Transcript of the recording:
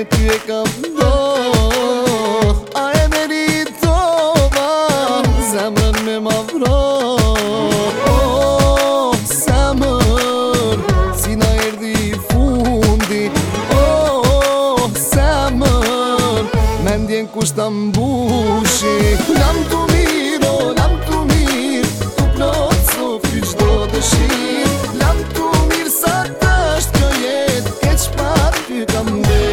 ty e kam do. A e meritova zemrën me ma vro. Zemrën si na erdi fundi. Zemrën mendjen kush ta mbushi. Lam tu mirë, lam tu mirë, tu plot sofri qdo dëshirë. Lam tu mirë sa t'është kjo jetë, keq pa ty kam dhe.